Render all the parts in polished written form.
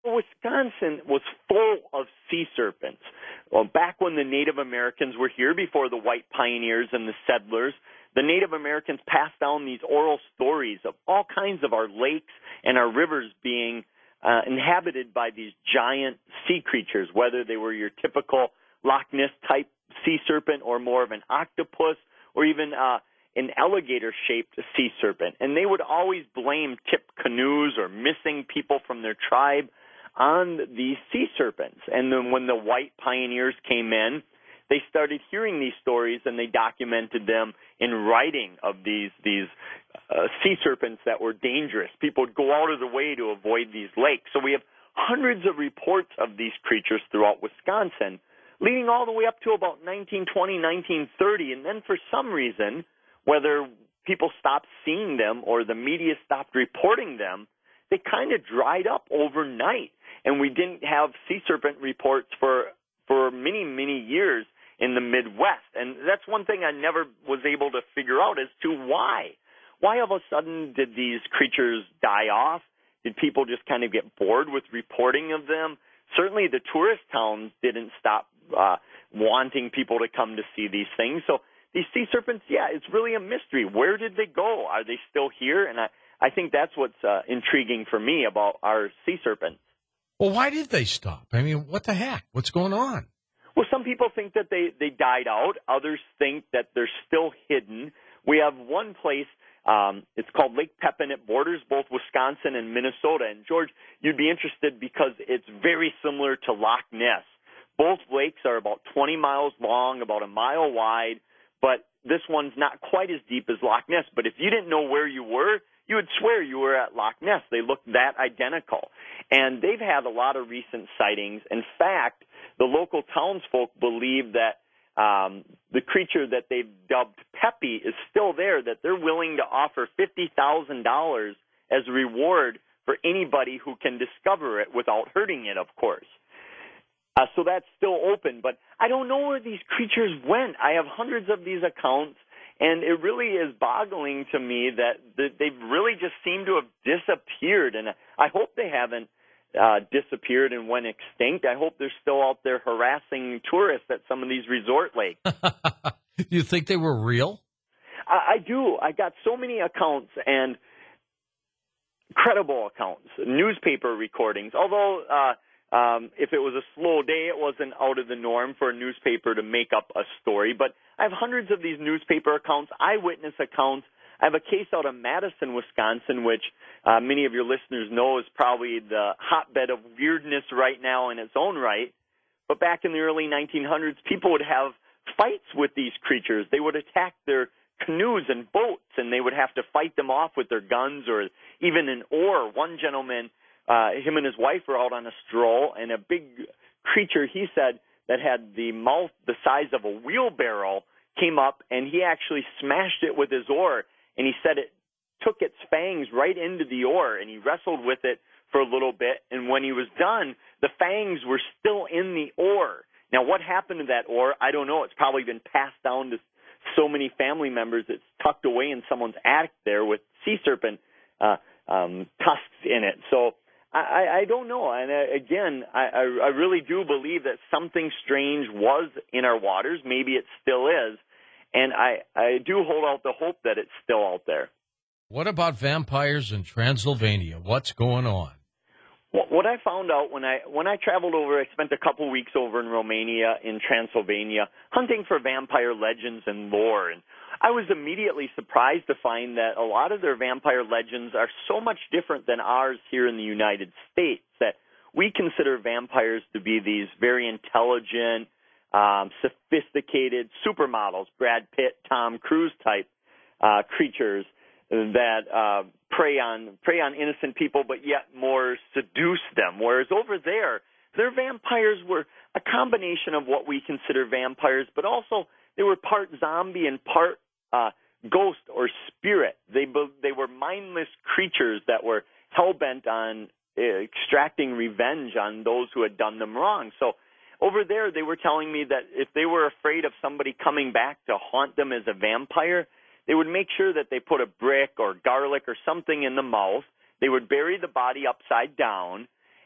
Wisconsin was full of sea serpents. Well, back when the Native Americans were here, before the white pioneers and the settlers, the Native Americans passed down these oral stories of all kinds of our lakes and our rivers being inhabited by these giant sea creatures, whether they were your typical Loch Ness type sea serpent or more of an octopus or even an alligator-shaped sea serpent. And they would always blame tipped canoes or missing people from their tribe on these sea serpents. And then when the white pioneers came in, they started hearing these stories and they documented them in writing of these sea serpents that were dangerous. People would go out of the way to avoid these lakes. So we have hundreds of reports of these creatures throughout Wisconsin, leading all the way up to about 1920, 1930. And then for some reason, whether people stopped seeing them or the media stopped reporting them, they kind of dried up overnight. And we didn't have sea serpent reports for many, many years in the Midwest. And that's one thing I never was able to figure out as to why. Why all of a sudden did these creatures die off? Did people just kind of get bored with reporting of them? Certainly the tourist towns didn't stop wanting people to come to see these things. So these sea serpents, yeah, it's really a mystery. Where did they go? Are they still here? And I think that's what's intriguing for me about our sea serpents. Well, why did they stop? I mean, what the heck? What's going on? Well, some people think that they died out. Others think that they're still hidden. We have one place, it's called Lake Pepin. It borders both Wisconsin and Minnesota. And, George, you'd be interested because it's very similar to Loch Ness. Both lakes are about 20 miles long, about a mile wide, but this one's not quite as deep as Loch Ness. But if you didn't know where you were, you would swear you were at Loch Ness. They look that identical. And they've had a lot of recent sightings. In fact, the local townsfolk believe that the creature that they've dubbed Peppy is still there, that they're willing to offer $50,000 as a reward for anybody who can discover it without hurting it, of course. So that's still open. But I don't know where these creatures went. I have hundreds of these accounts. And it really is boggling to me that they've really just seemed to have disappeared. And I hope they haven't disappeared and went extinct. I hope they're still out there harassing tourists at some of these resort lakes. You think they were real? I do. I got so many accounts and credible accounts, newspaper recordings. Although if it was a slow day, it wasn't out of the norm for a newspaper to make up a story. But I have hundreds of these newspaper accounts, eyewitness accounts. I have a case out of Madison, Wisconsin, which many of your listeners know is probably the hotbed of weirdness right now in its own right. But back in the early 1900s, people would have fights with these creatures. They would attack their canoes and boats, and they would have to fight them off with their guns or even an oar. One gentleman, him and his wife were out on a stroll, and a big creature, he said, that had the mouth the size of a wheelbarrow came up, and he actually smashed it with his oar, and he said it took its fangs right into the oar, and he wrestled with it for a little bit, and when he was done, the fangs were still in the oar. Now, what happened to that oar, I don't know. It's probably been passed down to so many family members. It's tucked away in someone's attic there with sea serpent tusks in it. So I don't know. And again, I really do believe that something strange was in our waters. Maybe it still is. And I do hold out the hope that it's still out there. What about vampires in Transylvania? What's going on? What I found out when I traveled over, I spent a couple weeks over in Romania, in Transylvania, hunting for vampire legends and lore. And I was immediately surprised to find that a lot of their vampire legends are so much different than ours here in the United States, that we consider vampires to be these very intelligent, sophisticated supermodels, Brad Pitt, Tom Cruise type creatures that prey on innocent people, but yet more seduce them. Whereas over there, their vampires were a combination of what we consider vampires, but also they were part zombie and part ghost or spirit. They were mindless creatures that were hell-bent on extracting revenge on those who had done them wrong. So over there, they were telling me that if they were afraid of somebody coming back to haunt them as a vampire, they would make sure that they put a brick or garlic or something in the mouth. They would bury the body upside down.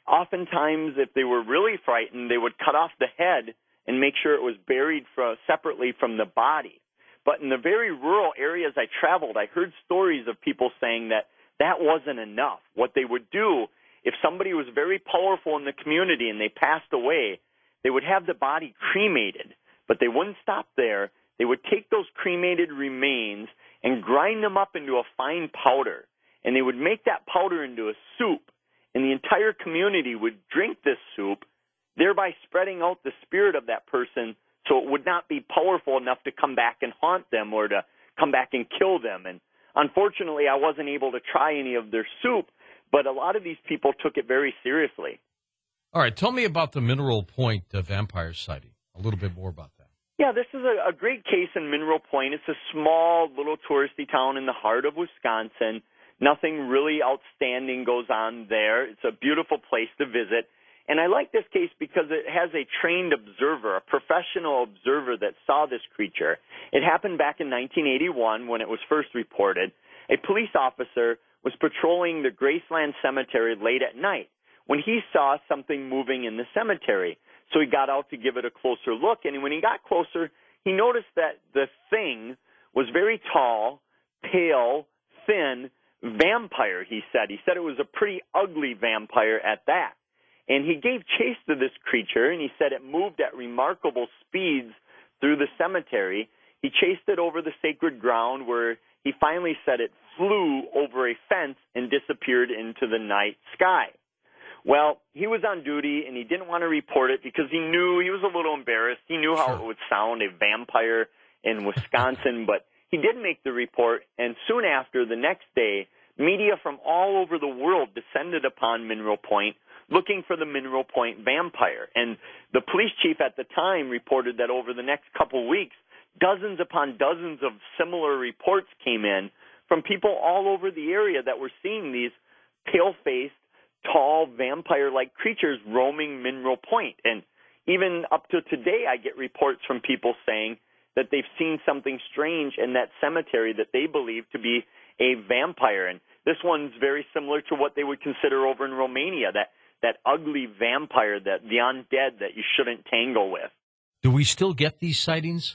oftentimes, if they were really frightened, they would cut off the head and make sure it was buried separately from the body. But in the very rural areas I traveled, I heard stories of people saying that that wasn't enough. What they would do, if somebody was very powerful in the community and they passed away, they would have the body cremated. But they wouldn't stop there. They would take those cremated remains and grind them up into a fine powder. And they would make that powder into a soup. And the entire community would drink this soup, thereby spreading out the spirit of that person so it would not be powerful enough to come back and haunt them or to come back and kill them. And unfortunately, I wasn't able to try any of their soup, but a lot of these people took it very seriously. All right, tell me about the Mineral Point vampire sighting. A little bit more about that. Yeah, this is a great case in Mineral Point. It's a small little touristy town in the heart of Wisconsin. Nothing really outstanding goes on there. It's a beautiful place to visit. And I like this case because it has a trained observer, a professional observer that saw this creature. It happened back in 1981 when it was first reported. A police officer was patrolling the Graceland Cemetery late at night when he saw something moving in the cemetery. So he got out to give it a closer look, and when he got closer, he noticed that the thing was very tall, pale, thin, vampire, he said. He said it was a pretty ugly vampire at that. And he gave chase to this creature, and he said it moved at remarkable speeds through the cemetery. He chased it over the sacred ground where he finally said it flew over a fence and disappeared into the night sky. Well, he was on duty, and he didn't want to report it because he knew he was a little embarrassed. He knew how it would sound, a vampire in Wisconsin, but he did make the report, and soon after, the next day, media from all over the world descended upon Mineral Point looking for the Mineral Point vampire. And the police chief at the time reported that over the next couple weeks, dozens upon dozens of similar reports came in from people all over the area that were seeing these pale-faced, tall, vampire-like creatures roaming Mineral Point. And even up to today, I get reports from people saying that they've seen something strange in that cemetery that they believe to be a vampire. And this one's very similar to what they would consider over in Romania, that ugly vampire, that the undead that you shouldn't tangle with. Do we still get these sightings?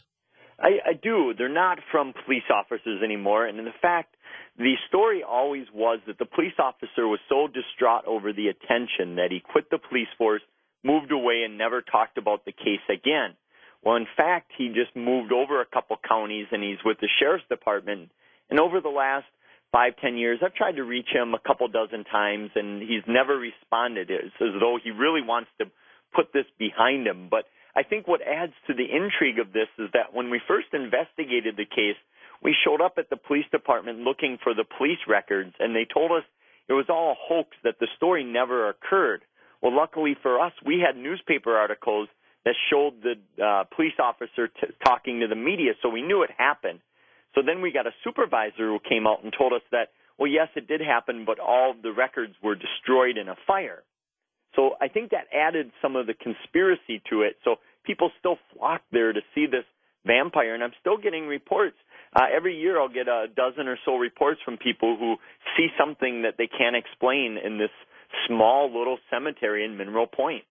I do. They're not from police officers anymore. And in fact, the story always was that the police officer was so distraught over the attention that he quit the police force, moved away, and never talked about the case again. Well, in fact, he just moved over a couple counties, and he's with the sheriff's department. And over the last 5-10 years, I've tried to reach him a couple dozen times, and he's never responded. It's as though he really wants to put this behind him. But I think what adds to the intrigue of this is that when we first investigated the case, we showed up at the police department looking for the police records, and they told us it was all a hoax, that the story never occurred. Well, luckily for us, we had newspaper articles that showed the police officer talking to the media, so we knew it happened. So then we got a supervisor who came out and told us that, well, yes, it did happen, but all of the records were destroyed in a fire. So I think that added some of the conspiracy to it. So people still flock there to see this vampire, and I'm still getting reports. Every year I'll get a dozen or so reports from people who see something that they can't explain in this small little cemetery in Mineral Point.